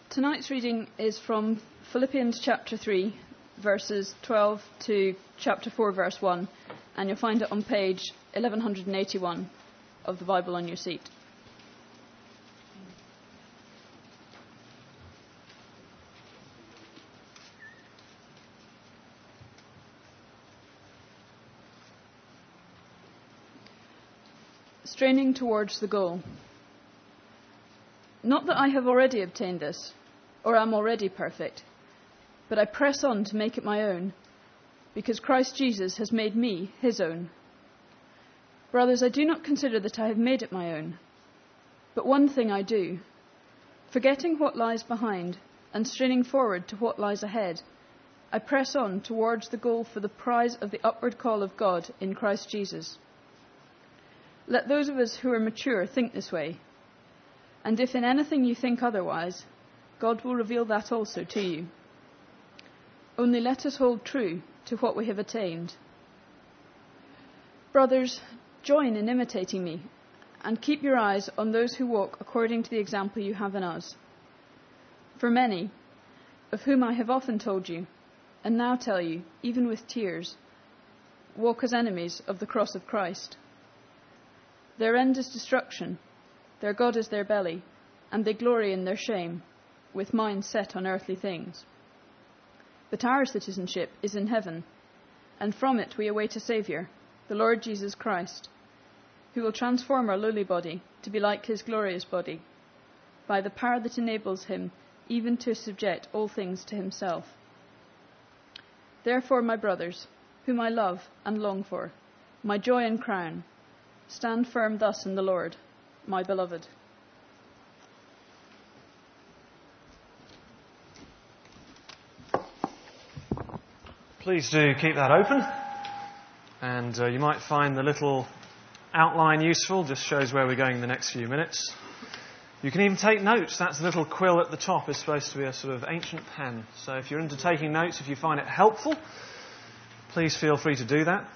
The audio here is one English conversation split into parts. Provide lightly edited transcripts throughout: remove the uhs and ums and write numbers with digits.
Tonight's reading is from Philippians chapter 3, verses 12 to chapter 4, verse 1, and you'll find it on page 1181 of the Bible on your seat. Straining towards the goal. Not that I have already obtained this, or am already perfect, but I press on to make it my own, because Christ Jesus has made me his own. Brothers, I do not consider that I have made it my own, but one thing I do, forgetting what lies behind and straining forward to what lies ahead, I press on towards the goal for the prize of the upward call of God in Christ Jesus. Let those of us who are mature think this way, and if in anything you think otherwise, God will reveal that also to you. Only let us hold true to what we have attained. Brothers, join in imitating me, and keep your eyes on those who walk according to the example you have in us. For many, of whom I have often told you, and now tell you, even with tears, walk as enemies of the cross of Christ. Their end is destruction, their God is their belly, and they glory in their shame, with minds set on earthly things. But our citizenship is in heaven, and from it we await a Saviour, the Lord Jesus Christ, who will transform our lowly body to be like his glorious body, by the power that enables him even to subject all things to himself. Therefore, my brothers, whom I love and long for, my joy and crown, stand firm thus in the Lord, my beloved. Please do keep that open, and you might find the little outline useful, just shows where we're going in the next few minutes. You can even take notes. That's a little quill at the top. It's supposed to be a sort of ancient pen. So if you're into taking notes, if you find it helpful, please feel free to do that.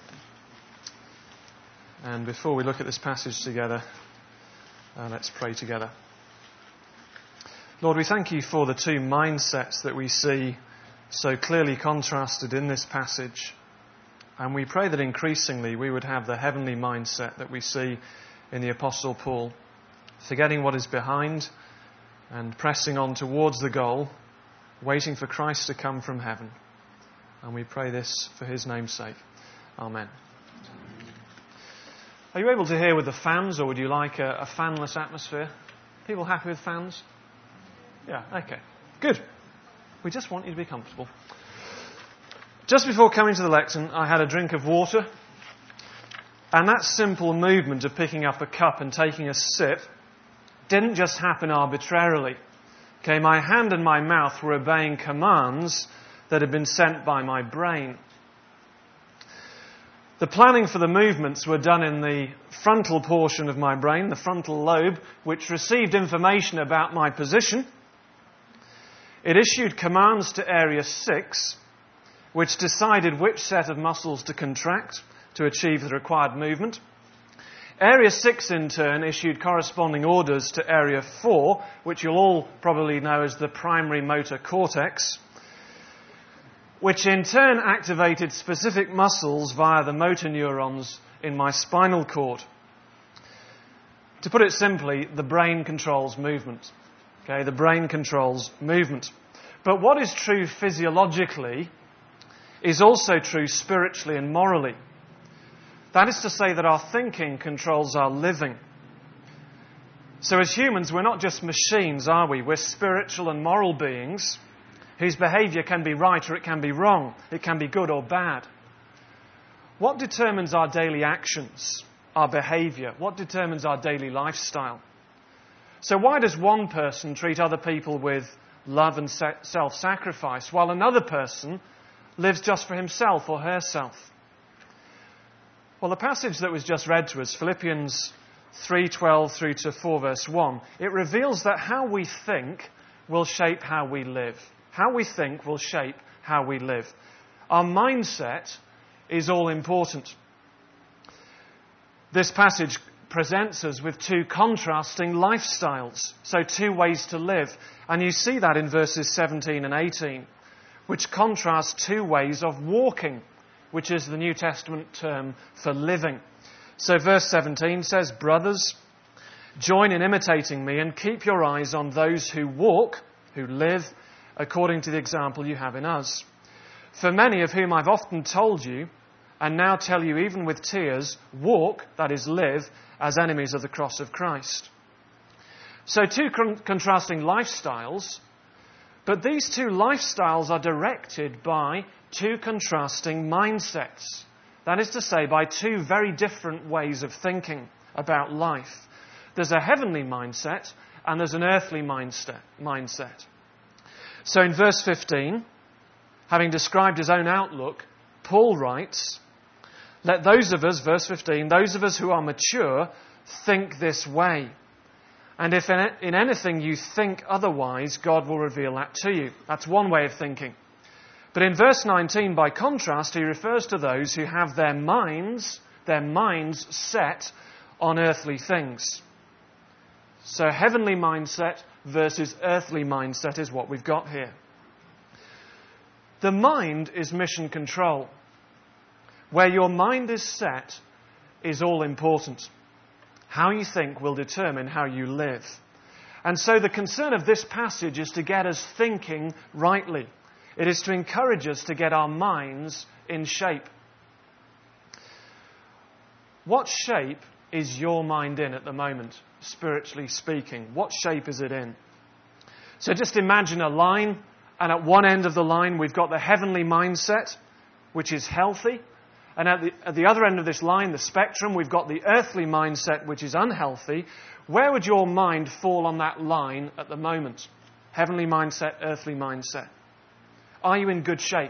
And before we look at this passage together, let's pray together. Lord, we thank you for the two mindsets that we see so clearly contrasted in this passage. And we pray that increasingly we would have the heavenly mindset that we see in the Apostle Paul, forgetting what is behind and pressing on towards the goal, waiting for Christ to come from heaven. And we pray this for his name's sake. Amen. Are you able to hear with the fans, or would you like a fanless atmosphere? People happy with fans? Yeah, okay. Good. We just want you to be comfortable. Just before coming to the lectern, I had a drink of water. And that simple movement of picking up a cup and taking a sip didn't just happen arbitrarily. Okay, my hand and my mouth were obeying commands that had been sent by my brain. The planning for the movements were done in the frontal portion of my brain, the frontal lobe, which received information about my position. It issued commands to Area 6, which decided which set of muscles to contract to achieve the required movement. Area 6, in turn, issued corresponding orders to Area 4, which you'll all probably know as the primary motor cortex, which in turn activated specific muscles via the motor neurons in my spinal cord. To put it simply, the brain controls movement. Okay, the brain controls movement. But what is true physiologically is also true spiritually and morally. That is to say that our thinking controls our living. So as humans, we're not just machines, are we? We're spiritual and moral beings whose behaviour can be right or it can be wrong. It can be good or bad. What determines our daily actions, our behaviour? What determines our daily lifestyle? So why does one person treat other people with love and self-sacrifice, while another person lives just for himself or herself? Well, the passage that was just read to us, Philippians 3:12 through to 4 verse 1, it reveals that how we think will shape how we live. How we think will shape how we live. Our mindset is all important. This passage presents us with two contrasting lifestyles, so two ways to live. And you see that in verses 17 and 18, which contrast two ways of walking, which is the New Testament term for living. So verse 17 says, "Brothers, join in imitating me and keep your eyes on those who walk, who live, according to the example you have in us. For many of whom I've often told you, and now tell you even with tears, walk, that is live, as enemies of the cross of Christ." So two contrasting lifestyles, but these two lifestyles are directed by two contrasting mindsets. That is to say, by two very different ways of thinking about life. There's a heavenly mindset and there's an earthly mindset. So in verse 15, having described his own outlook, Paul writes, "Let those of us," verse 15, "those of us who are mature think this way. And if in anything you think otherwise, God will reveal that to you." That's one way of thinking. But in verse 19, by contrast, he refers to those who have their minds set on earthly things. So heavenly mindset versus earthly mindset is what we've got here. The mind is mission control. Where your mind is set is all important. How you think will determine how you live. And so the concern of this passage is to get us thinking rightly. It is to encourage us to get our minds in shape. What shape is your mind in at the moment, spiritually speaking? What shape is it in? So just imagine a line, and at one end of the line we've got the heavenly mindset, which is healthy. And at the other end of this line, the spectrum, we've got the earthly mindset, which is unhealthy. Where would your mind fall on that line at the moment? Heavenly mindset, earthly mindset. Are you in good shape?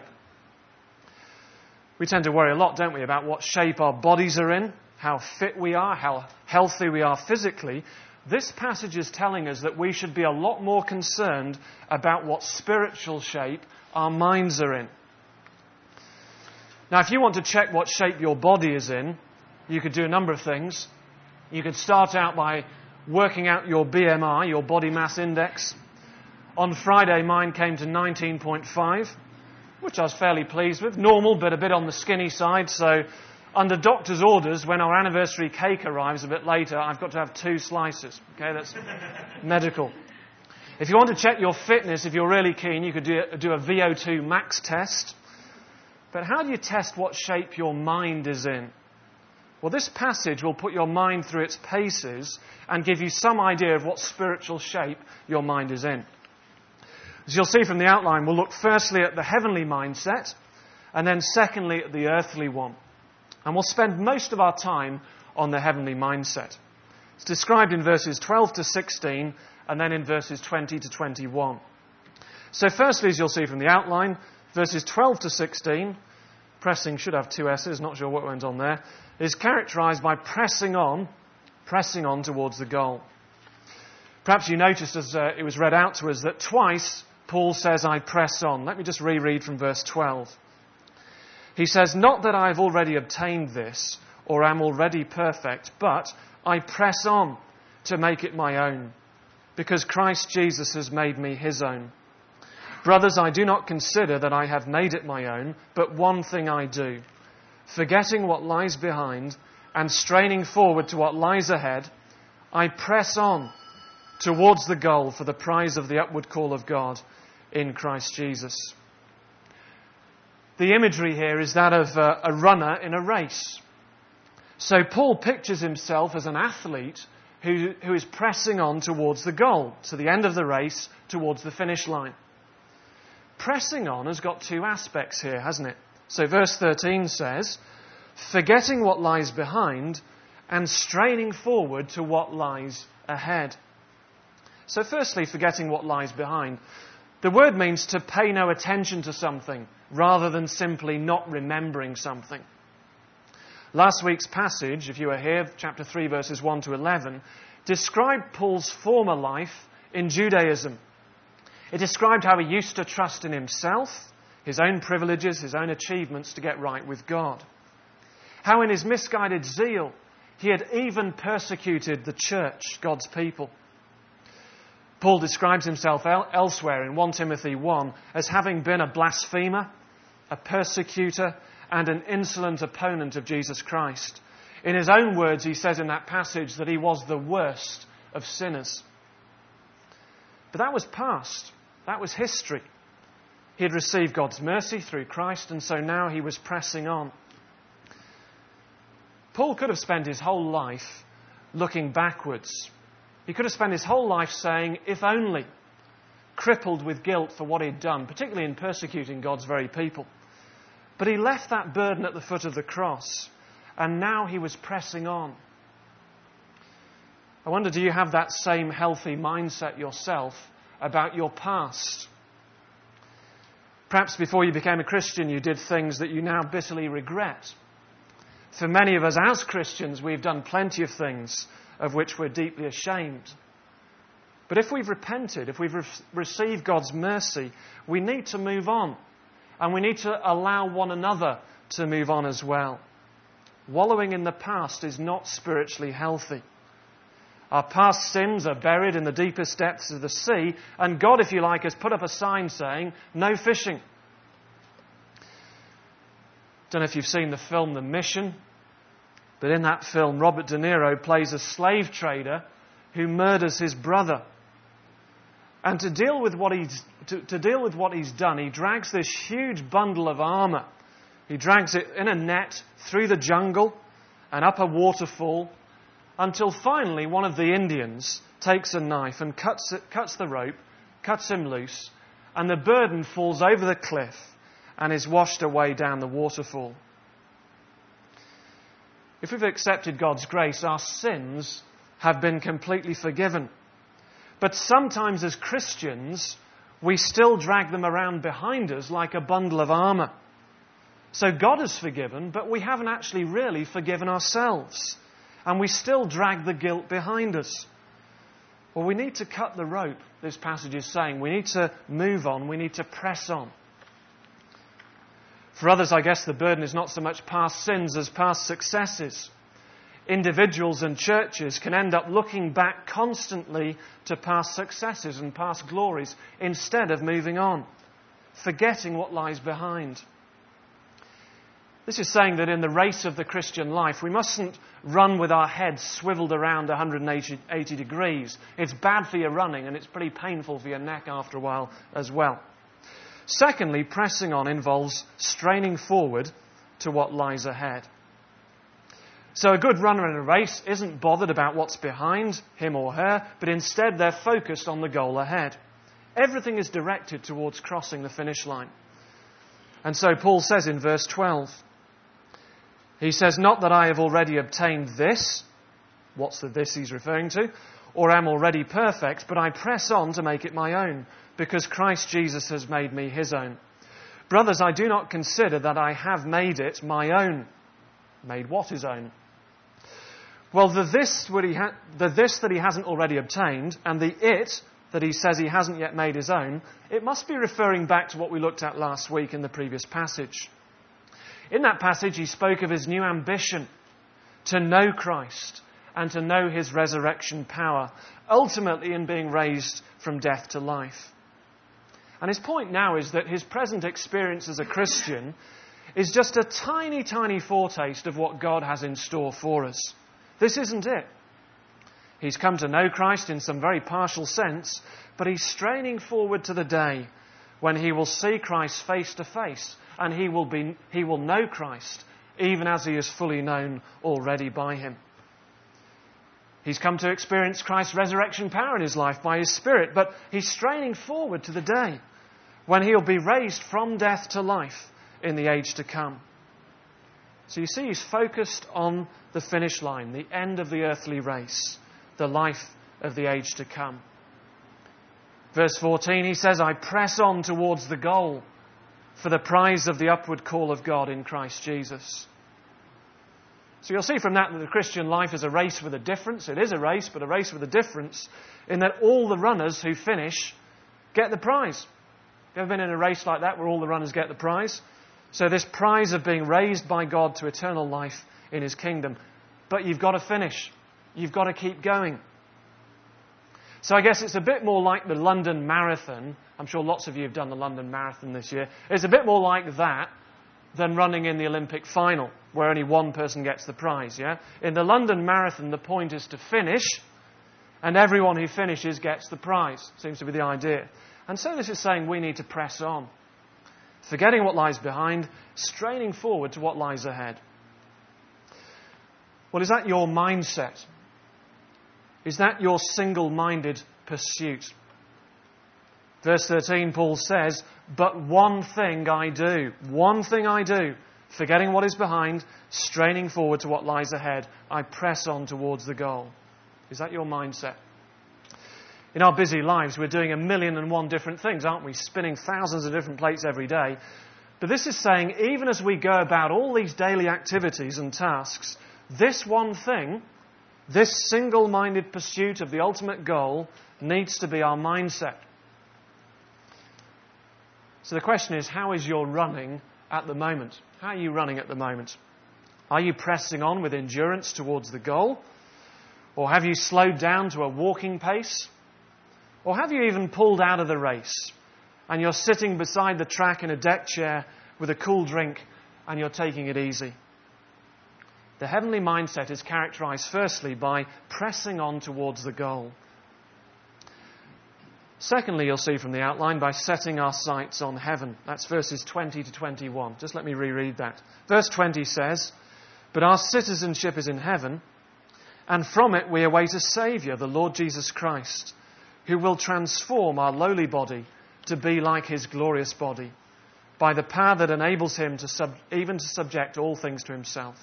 We tend to worry a lot, don't we, about what shape our bodies are in, how fit we are, how healthy we are physically. This passage is telling us that we should be a lot more concerned about what spiritual shape our minds are in. Now, if you want to check what shape your body is in, you could do a number of things. You could start out by working out your BMI, your body mass index. On Friday, mine came to 19.5, which I was fairly pleased with. Normal, but a bit on the skinny side. So under doctor's orders, when our anniversary cake arrives a bit later, I've got to have 2 slices. Okay, that's medical. If you want to check your fitness, if you're really keen, you could do a VO2 max test. But how do you test what shape your mind is in? Well, this passage will put your mind through its paces and give you some idea of what spiritual shape your mind is in. As you'll see from the outline, we'll look firstly at the heavenly mindset and then secondly at the earthly one. And we'll spend most of our time on the heavenly mindset. It's described in verses 12 to 16 and then in verses 20 to 21. So firstly, as you'll see from the outline, verses 12 to 16, pressing should have 2 S's, not sure what went on there, is characterized by pressing on towards the goal. Perhaps you noticed as it was read out to us that twice Paul says, "I press on." Let me just reread from verse 12. He says, "Not that I have already obtained this or am already perfect, but I press on to make it my own, because Christ Jesus has made me his own. Brothers, I do not consider that I have made it my own, but one thing I do, forgetting what lies behind and straining forward to what lies ahead, I press on towards the goal for the prize of the upward call of God in Christ Jesus." The imagery here is that of a runner in a race. So Paul pictures himself as an athlete who is pressing on towards the goal, to the end of the race, towards the finish line. Pressing on has got 2 aspects here, hasn't it? So verse 13 says, forgetting what lies behind and straining forward to what lies ahead. So firstly, forgetting what lies behind. The word means to pay no attention to something rather than simply not remembering something. Last week's passage, if you were here, chapter 3, verses 1 to 11, described Paul's former life in Judaism. It described how he used to trust in himself, his own privileges, his own achievements to get right with God. How in his misguided zeal, He had even persecuted the church, God's people. Paul describes himself elsewhere in 1 Timothy 1 as having been a blasphemer, a persecutor, and an insolent opponent of Jesus Christ. In his own words, he says in that passage that he was the worst of sinners. But that was past. That was history. He had received God's mercy through Christ, and so now he was pressing on. Paul could have spent his whole life looking backwards. He could have spent his whole life saying, if only, crippled with guilt for what he'd done, particularly in persecuting God's very people. But he left that burden at the foot of the cross, and now he was pressing on. I wonder, do you have that same healthy mindset yourself about your past? Perhaps before you became a Christian, you did things that you now bitterly regret. For many of us as Christians, we've done plenty of things of which we're deeply ashamed. But if we've repented, if we've received God's mercy, we need to move on. And we need to allow one another to move on as well. Wallowing in the past is not spiritually healthy. Our past sins are buried in the deepest depths of the sea, and God, if you like, has put up a sign saying, no fishing. Don't know if you've seen the film The Mission, but in that film, Robert De Niro plays a slave trader who murders his brother. And to deal with what he's done, he drags this huge bundle of armour. He drags it in a net through the jungle and up a waterfall until finally one of the Indians takes a knife and cuts the rope, cuts him loose, and the burden falls over the cliff and is washed away down the waterfall. If we've accepted God's grace, our sins have been completely forgiven. But sometimes as Christians, we still drag them around behind us like a bundle of armour. So God has forgiven, but we haven't actually really forgiven ourselves. And we still drag the guilt behind us. Well, we need to cut the rope, this passage is saying. We need to move on. We need to press on. For others, I guess the burden is not so much past sins as past successes. Individuals and churches can end up looking back constantly to past successes and past glories instead of moving on, forgetting what lies behind. This is saying that in the race of the Christian life, we mustn't run with our heads swiveled around 180 degrees. It's bad for your running, and it's pretty painful for your neck after a while as well. Secondly, pressing on involves straining forward to what lies ahead. So a good runner in a race isn't bothered about what's behind him or her, but instead they're focused on the goal ahead. Everything is directed towards crossing the finish line. And so Paul says in verse 12, he says, not that I have already obtained this, what's the this he's referring to, or am already perfect, but I press on to make it my own, because Christ Jesus has made me his own. Brothers, I do not consider that I have made it my own. Made what his own? Well, the this that he hasn't already obtained, and the it that he says he hasn't yet made his own, it must be referring back to what we looked at last week in the previous passage. In that passage, he spoke of his new ambition to know Christ and to know his resurrection power, ultimately in being raised from death to life. And his point now is that his present experience as a Christian is just a tiny, tiny foretaste of what God has in store for us. This isn't it. He's come to know Christ in some very partial sense, but he's straining forward to the day when he will see Christ face to face, and he will know Christ even as he is fully known already by him. He's come to experience Christ's resurrection power in his life by his Spirit, but he's straining forward to the day when he'll be raised from death to life in the age to come. So you see, he's focused on the finish line, the end of the earthly race, the life of the age to come. Verse 14, he says, I press on towards the goal for the prize of the upward call of God in Christ Jesus. So you'll see from that the Christian life is a race with a difference. It is a race, but a race with a difference in that all the runners who finish get the prize. Have you ever been in a race like that where all the runners get the prize? So this prize of being raised by God to eternal life in his kingdom, but you've got to finish. You've got to keep going. So I guess it's a bit more like the London Marathon. I'm sure lots of you have done the London Marathon this year. It's a bit more like that than running in the Olympic final, where only one person gets the prize, yeah? In the London Marathon, the point is to finish, and everyone who finishes gets the prize. Seems to be the idea. And so this is saying we need to press on, forgetting what lies behind, straining forward to what lies ahead. Well, is that your mindset? Is that your single-minded pursuit? Verse 13, Paul says, "But one thing I do, forgetting what is behind, straining forward to what lies ahead, I press on towards the goal." Is that your mindset? In our busy lives, we're doing 1,000,001 different things, aren't we? Spinning thousands of different plates every day. But this is saying, even as we go about all these daily activities and tasks, this one thing, this single-minded pursuit of the ultimate goal, needs to be our mindset. So the question is, how is your running at the moment? How are you running at the moment? Are you pressing on with endurance towards the goal? Or have you slowed down to a walking pace? Or have you even pulled out of the race and you're sitting beside the track in a deck chair with a cool drink and you're taking it easy? The heavenly mindset is characterized firstly by pressing on towards the goal. Secondly, you'll see from the outline, by setting our sights on heaven. That's verses 20 to 21. Just let me reread that. Verse 20 says, "But our citizenship is in heaven, and from it we await a Saviour, the Lord Jesus Christ, who will transform our lowly body to be like his glorious body, by the power that enables him to subject all things to himself."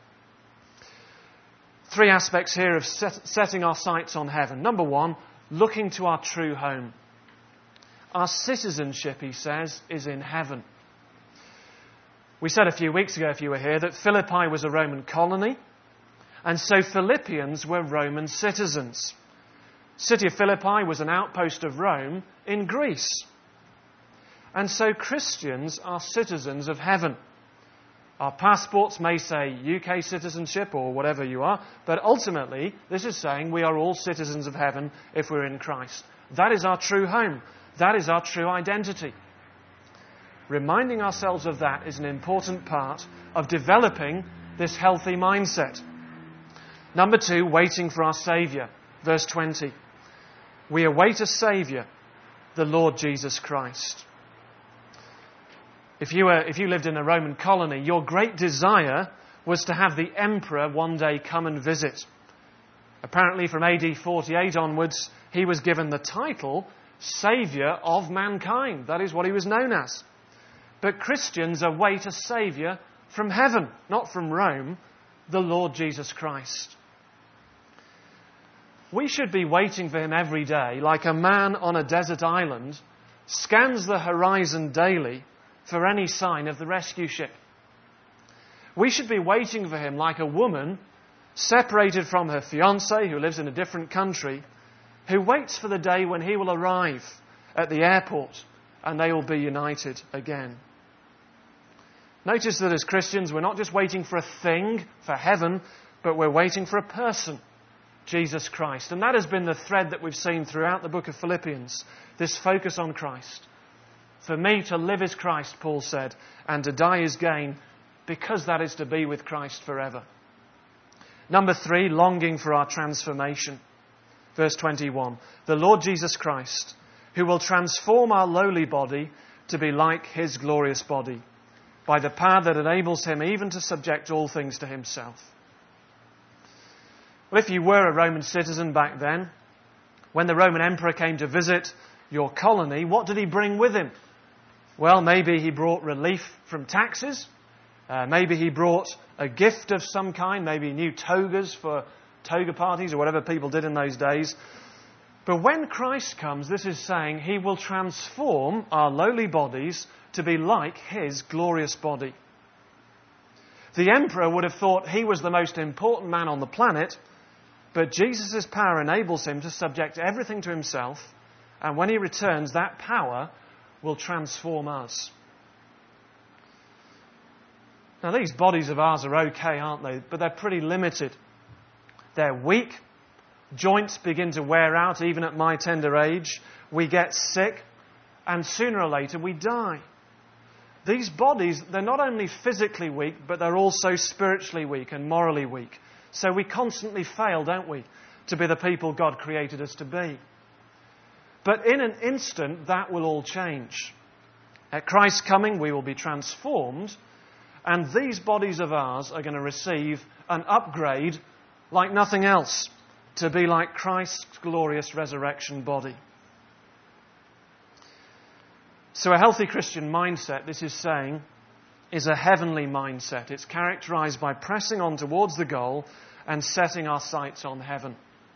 Three aspects here of setting our sights on heaven. Number one, looking to our true home. Our citizenship, he says, is in heaven. We said a few weeks ago, if you were here, that Philippi was a Roman colony, and so Philippians were Roman citizens. The city of Philippi was an outpost of Rome in Greece. And so Christians are citizens of heaven. Our passports may say UK citizenship or whatever you are, but ultimately this is saying we are all citizens of heaven if we're in Christ. That is our true home. That is our true identity. Reminding ourselves of that is an important part of developing this healthy mindset. Number two, waiting for our Saviour. Verse 20. We await a Saviour, the Lord Jesus Christ. If you lived in a Roman colony, your great desire was to have the emperor one day come and visit. Apparently from AD 48 onwards, he was given the title Saviour of mankind. That is what he was known as. But Christians await a Saviour from heaven, not from Rome, the Lord Jesus Christ. We should be waiting for him every day, like a man on a desert island scans the horizon daily for any sign of the rescue ship. We should be waiting for him like a woman separated from her fiancé who lives in a different country, who waits for the day when he will arrive at the airport and they will be united again. Notice that as Christians, we're not just waiting for a thing, for heaven, but we're waiting for a person, Jesus Christ. And that has been the thread that we've seen throughout the book of Philippians, this focus on Christ. For me to live is Christ, Paul said, and to die is gain, because that is to be with Christ forever. Number three, longing for our transformation. Verse 21, the Lord Jesus Christ, who will transform our lowly body to be like his glorious body, by the power that enables him even to subject all things to himself. Well, if you were a Roman citizen back then, when the Roman emperor came to visit your colony, what did he bring with him? Well, maybe he brought relief from taxes. Maybe he brought a gift of some kind. Maybe new togas for toga parties or whatever people did in those days. But when Christ comes, this is saying he will transform our lowly bodies to be like his glorious body. The emperor would have thought he was the most important man on the planet, but Jesus' power enables him to subject everything to himself, and when he returns, that power will transform us. Now, these bodies of ours are okay, aren't they? But they're pretty limited. They're weak. Joints begin to wear out even at my tender age. We get sick. And sooner or later we die. These bodies, they're not only physically weak, but they're also spiritually weak and morally weak. So we constantly fail, don't we, to be the people God created us to be. But in an instant, that will all change. At Christ's coming, we will be transformed, and these bodies of ours are going to receive an upgrade like nothing else, to be like Christ's glorious resurrection body. So a healthy Christian mindset, this is saying, is a heavenly mindset. It's characterized by pressing on towards the goal and setting our sights on heaven.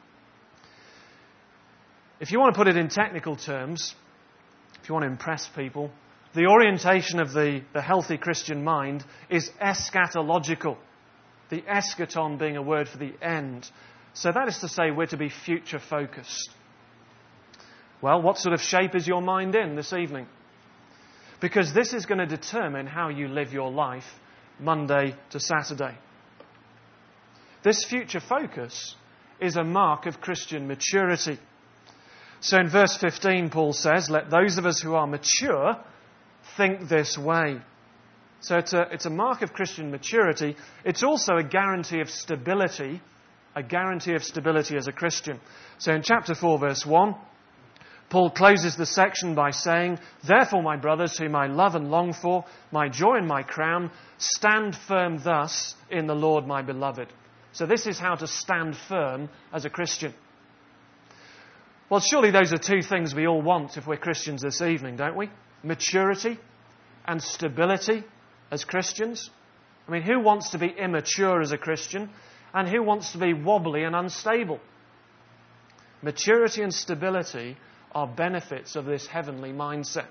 If you want to put it in technical terms, if you want to impress people, the orientation of the healthy Christian mind is eschatological. The eschaton being a word for the end. So that is to say we're to be future focused. Well, what sort of shape is your mind in this evening? Because this is going to determine how you live your life Monday to Saturday. This future focus is a mark of Christian maturity. So in verse 15, Paul says, "Let those of us who are mature think this way." So it's a mark of Christian maturity. It's also a guarantee of stability, as a Christian. So in chapter 4, verse 1, Paul closes the section by saying, "Therefore, my brothers, whom I love and long for, my joy and my crown, stand firm thus in the Lord, my beloved." So this is how to stand firm as a Christian. Well, surely those are two things we all want if we're Christians this evening, don't we? Maturity and stability as Christians. I mean, who wants to be immature as a Christian? And who wants to be wobbly and unstable? Maturity and stability are benefits of this heavenly mindset.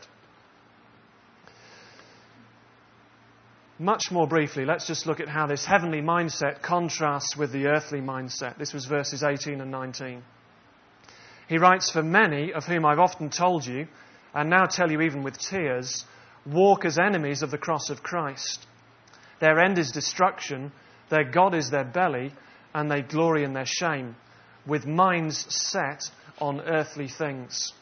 Much more briefly, let's just look at how this heavenly mindset contrasts with the earthly mindset. This was verses 18 and 19. He writes, "For many, of whom I've often told you, and now tell you even with tears, walk as enemies of the cross of Christ. Their end is destruction, their God is their belly, and they glory in their shame, with minds set on earthly things."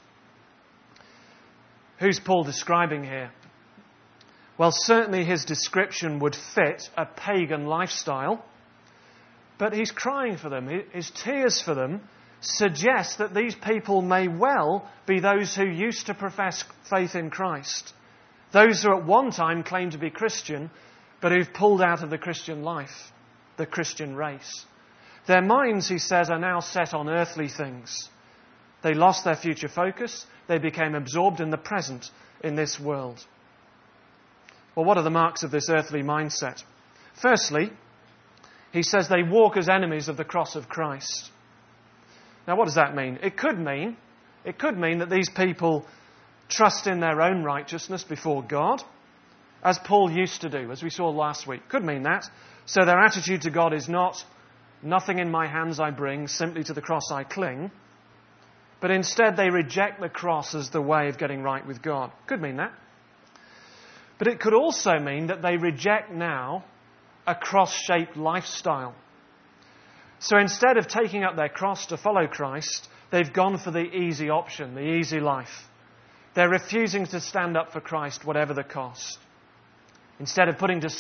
Who's Paul describing here? Well, certainly his description would fit a pagan lifestyle, but he's crying for them. His tears for them suggest that these people may well be those who used to profess faith in Christ. Those who at one time claimed to be Christian, but who've pulled out of the Christian life, the Christian race. Their minds, he says, are now set on earthly things. They lost their future focus. They became absorbed in the present in this world. Well, what are the marks of this earthly mindset? Firstly, he says they walk as enemies of the cross of Christ. Now, what does that mean? It could mean that these people trust in their own righteousness before God, as Paul used to do, as we saw last week. Could mean that. So their attitude to God is not, "Nothing in my hands I bring, simply to the cross I cling." But instead they reject the cross as the way of getting right with God. Could mean that. But it could also mean that they reject now a cross-shaped lifestyle. So instead of taking up their cross to follow Christ, they've gone for the easy option, the easy life. They're refusing to stand up for Christ, whatever the cost. Instead of putting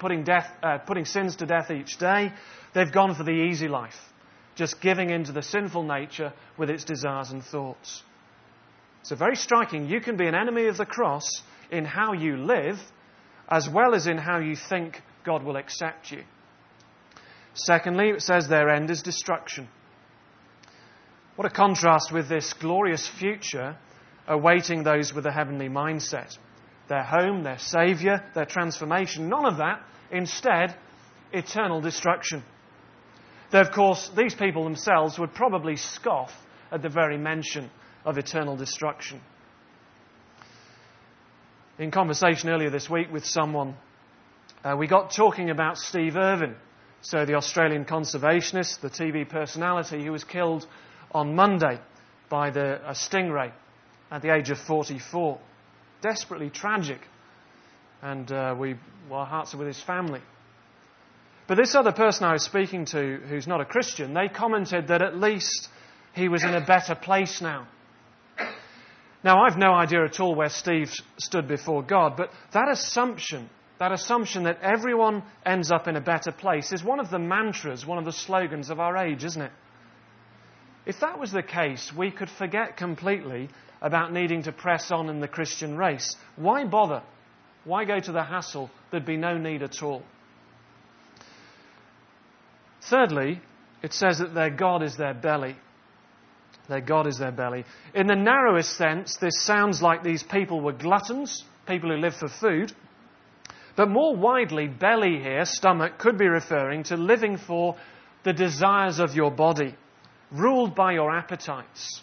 sins to death each day, they've gone for the easy life, just giving in to the sinful nature with its desires and thoughts. So very striking. You can be an enemy of the cross in how you live, as well as in how you think God will accept you. Secondly, it says their end is destruction. What a contrast with this glorious future awaiting those with a heavenly mindset. Their home, their Saviour, their transformation, none of that. Instead, eternal destruction. Though, of course, these people themselves would probably scoff at the very mention of eternal destruction. In conversation earlier this week with someone, we got talking about Steve Irwin, so the Australian conservationist, the TV personality who was killed on Monday by a stingray at the age of 44. Desperately tragic. And our hearts are with his family. But this other person I was speaking to, who's not a Christian, they commented that at least he was in a better place now. Now, I've no idea at all where Steve stood before God, but that assumption that everyone ends up in a better place is one of the mantras, one of the slogans of our age, isn't it? If that was the case, we could forget completely about needing to press on in the Christian race. Why bother? Why go to the hassle? There'd be no need at all. Thirdly, it says that their God is their belly. Their God is their belly. In the narrowest sense, this sounds like these people were gluttons, people who live for food. But more widely, belly here, stomach, could be referring to living for the desires of your body, ruled by your appetites.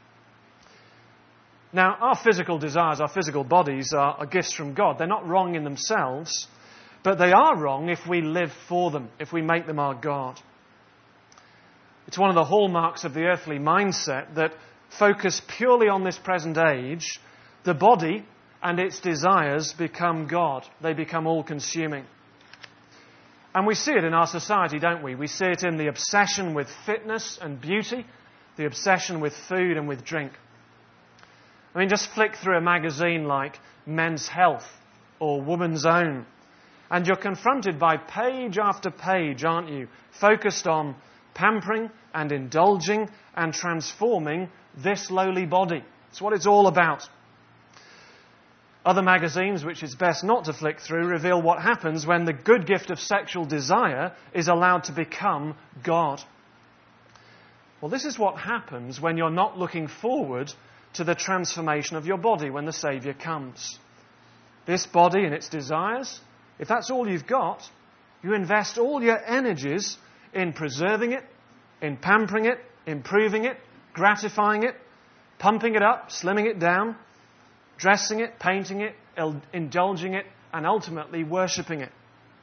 Now, our physical desires, our physical bodies are gifts from God. They're not wrong in themselves, but they are wrong if we live for them, if we make them our God. It's one of the hallmarks of the earthly mindset that focus purely on this present age, the body and its desires become God. They become all-consuming. And we see it in our society, don't we? We see it in the obsession with fitness and beauty, the obsession with food and with drink. I mean, just flick through a magazine like Men's Health or Woman's Own, and you're confronted by page after page, aren't you? Focused on pampering and indulging and transforming this lowly body. It's what it's all about. Other magazines, which it's best not to flick through, reveal what happens when the good gift of sexual desire is allowed to become God. Well, this is what happens when you're not looking forward to the transformation of your body when the Saviour comes. This body and its desires, if that's all you've got, you invest all your energies in preserving it, in pampering it, improving it, gratifying it, pumping it up, slimming it down, dressing it, painting it, indulging it, and ultimately worshipping it.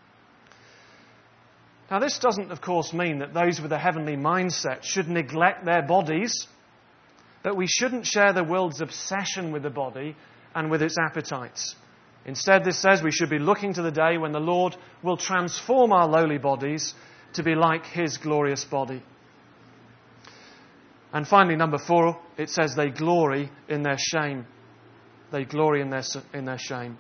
Now, this doesn't, of course, mean that those with a heavenly mindset should neglect their bodies, but we shouldn't share the world's obsession with the body and with its appetites. Instead, this says we should be looking to the day when the Lord will transform our lowly bodies to be like His glorious body. And finally, number 4, it says they glory in their shame. They glory in their shame.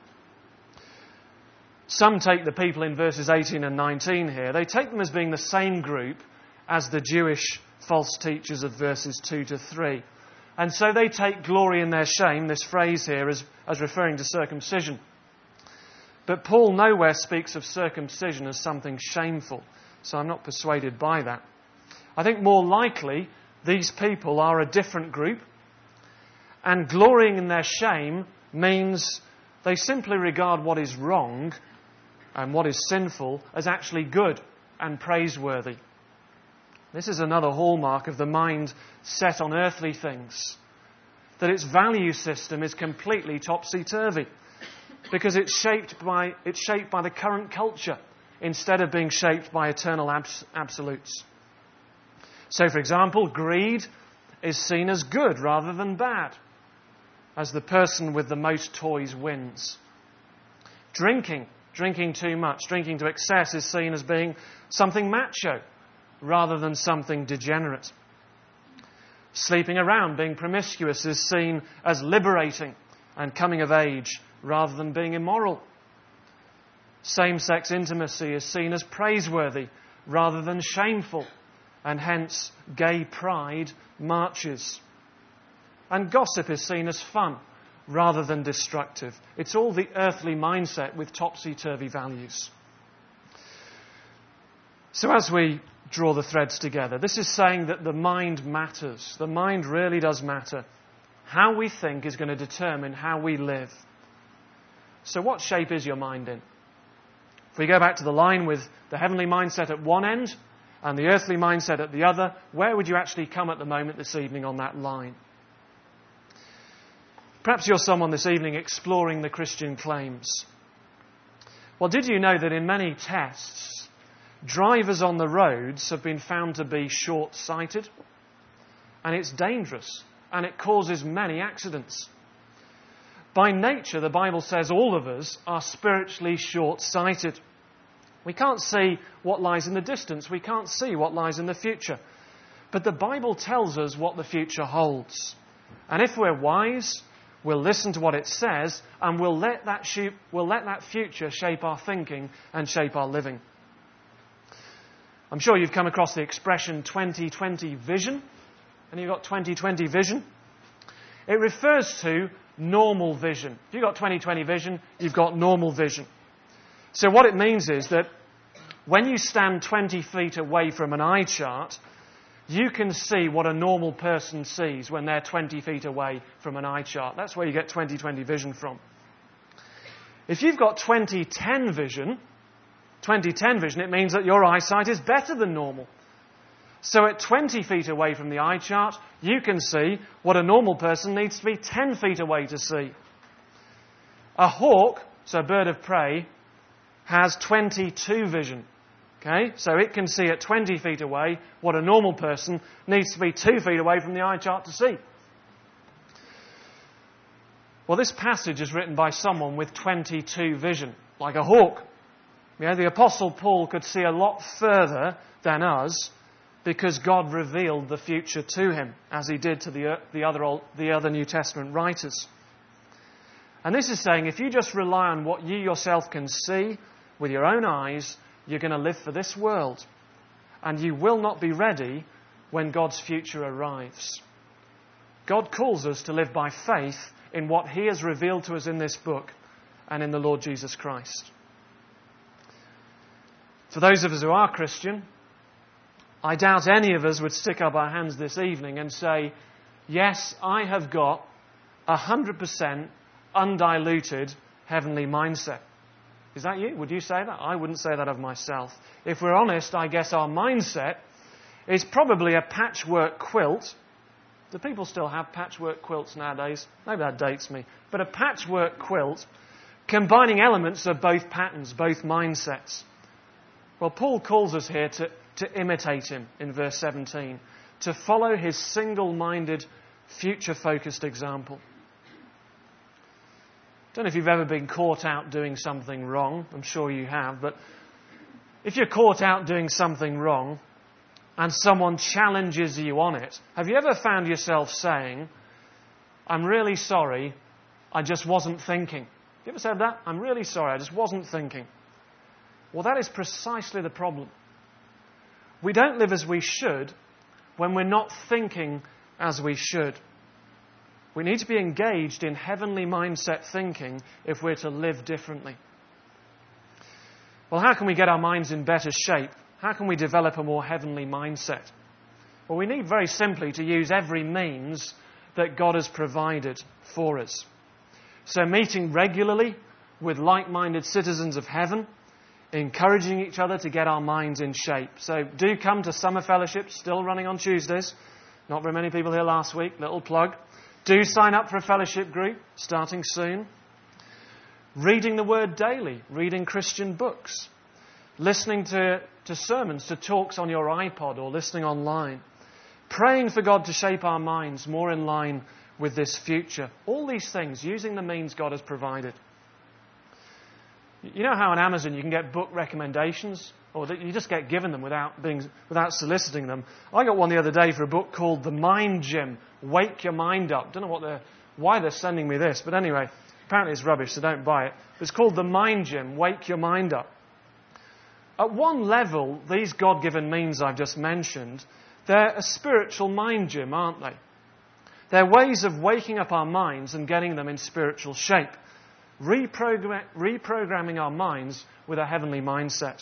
Some take the people in verses 18 and 19 here, they take them as being the same group as the Jewish false teachers of verses 2 to 3. And so they take glory in their shame, this phrase here, as referring to circumcision. But Paul nowhere speaks of circumcision as something shameful, so I'm not persuaded by that. I think more likely these people are a different group, and glorying in their shame means they simply regard what is wrong and what is sinful as actually good and praiseworthy. This is another hallmark of the mind set on earthly things, that its value system is completely topsy-turvy because it's shaped by the current culture instead of being shaped by eternal absolutes. So, for example, greed is seen as good rather than bad, as the person with the most toys wins. Drinking too much, drinking to excess is seen as being something macho rather than something degenerate. Sleeping around, being promiscuous, is seen as liberating and coming of age rather than being immoral. Same-sex intimacy is seen as praiseworthy rather than shameful, and hence gay pride marches. And gossip is seen as fun rather than destructive. It's all the earthly mindset with topsy-turvy values. So as we draw the threads together, this is saying that the mind matters. The mind really does matter. How we think is going to determine how we live. So what shape is your mind in? If we go back to the line with the heavenly mindset at one end and the earthly mindset at the other, where would you actually come at the moment this evening on that line? Perhaps you're someone this evening exploring the Christian claims. Well, did you know that in many tests, drivers on the roads have been found to be short-sighted? And it's dangerous, and it causes many accidents. By nature, the Bible says all of us are spiritually short-sighted. We can't see what lies in the distance. We can't see what lies in the future. But the Bible tells us what the future holds. And if we're wise, we'll listen to what it says, and we'll let that future shape our thinking and shape our living. I'm sure you've come across the expression 2020 vision. And you've got 2020 vision. It refers to normal vision. If you've got 2020 vision, you've got normal vision. So what it means is that when you stand 20 feet away from an eye chart, you can see what a normal person sees when they're 20 feet away from an eye chart. That's where you get 20/20 vision from. If you've got 20/10 vision, it means that your eyesight is better than normal. So at 20 feet away from the eye chart, you can see what a normal person needs to be 10 feet away to see. A hawk, so a bird of prey, has 22 vision. Okay, so it can see at 20 feet away what a normal person needs to be 2 feet away from the eye chart to see. Well, this passage is written by someone with 22 vision, like a hawk. Yeah, the Apostle Paul could see a lot further than us because God revealed the future to him, as he did to the other New Testament writers. And this is saying if you just rely on what you yourself can see with your own eyes, you're going to live for this world. And you will not be ready when God's future arrives. God calls us to live by faith in what he has revealed to us in this book and in the Lord Jesus Christ. For those of us who are Christian, I doubt any of us would stick up our hands this evening and say, yes, I have got 100% undiluted heavenly mindset. Is that you? Would you say that? I wouldn't say that of myself. If we're honest, I guess our mindset is probably a patchwork quilt. Do people still have patchwork quilts nowadays? Maybe that dates me. But a patchwork quilt combining elements of both patterns, both mindsets. Well, Paul calls us here to imitate him in verse 17, to follow his single-minded, future-focused example. I don't know if you've ever been caught out doing something wrong. I'm sure you have. But if you're caught out doing something wrong and someone challenges you on it, have you ever found yourself saying, I'm really sorry, I just wasn't thinking? Have you ever said that? I'm really sorry, I just wasn't thinking. Well, that is precisely the problem. We don't live as we should when we're not thinking as we should. We need to be engaged in heavenly mindset thinking if we're to live differently. Well, how can we get our minds in better shape? How can we develop a more heavenly mindset? Well, we need very simply to use every means that God has provided for us. So meeting regularly with like-minded citizens of heaven, encouraging each other to get our minds in shape. So do come to summer fellowships, still running on Tuesdays. Not very many people here last week, little plug. Do sign up for a fellowship group, starting soon. Reading the Word daily, reading Christian books, listening to sermons, to talks on your iPod or listening online. Praying for God to shape our minds more in line with this future. All these things, using the means God has provided. You know how on Amazon you can get book recommendations? Or that you just get given them without soliciting them. I got one the other day for a book called The Mind Gym, Wake Your Mind Up. Don't know why they're sending me this, but anyway, apparently it's rubbish, so don't buy it. But it's called The Mind Gym, Wake Your Mind Up. At one level, these God-given means I've just mentioned, they're a spiritual mind gym, aren't they? They're ways of waking up our minds and getting them in spiritual shape. Reprogramming our minds with a heavenly mindset.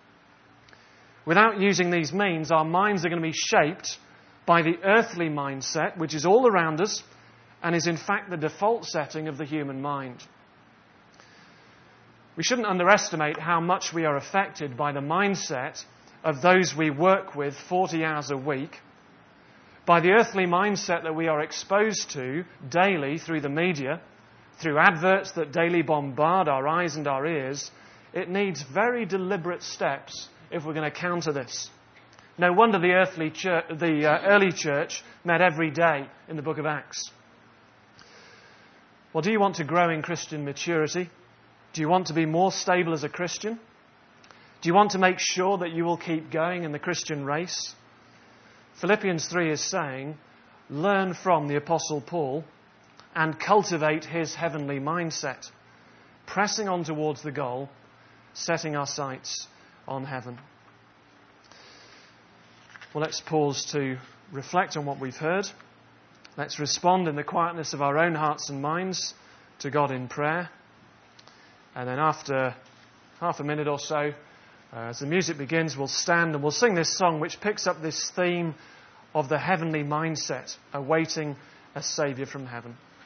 Without using these means, our minds are going to be shaped by the earthly mindset, which is all around us and is in fact the default setting of the human mind. We shouldn't underestimate how much we are affected by the mindset of those we work with 40 hours a week, by the earthly mindset that we are exposed to daily through the media, through adverts that daily bombard our eyes and our ears. It needs very deliberate steps if we're going to counter this. No wonder the early church met every day in the book of Acts. Well, do you want to grow in Christian maturity? Do you want to be more stable as a Christian? Do you want to make sure that you will keep going in the Christian race? Philippians 3 is saying, learn from the Apostle Paul and cultivate his heavenly mindset, pressing on towards the goal, setting our sights on heaven. Well, let's pause to reflect on what we've heard. Let's respond in the quietness of our own hearts and minds to God in prayer. And then after half a minute or so, as the music begins, we'll stand and we'll sing this song which picks up this theme of the heavenly mindset, awaiting a Saviour from heaven.